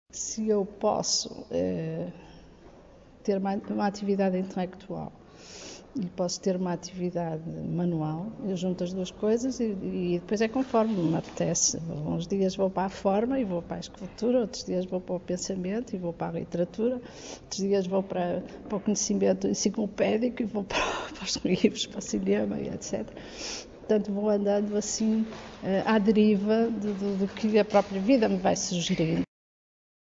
Se eu posso ter uma atividade intelectual e posso ter uma atividade manual, eu junto as duas coisas e depois é conforme me apetece. Uns dias vou para a forma e vou para a escultura, outros dias vou para o pensamento e vou para a literatura, outros dias vou para o conhecimento enciclopédico e vou para os livros, para o cinema e etc. Portanto, vou andando assim à deriva do que a própria vida me vai sugerindo.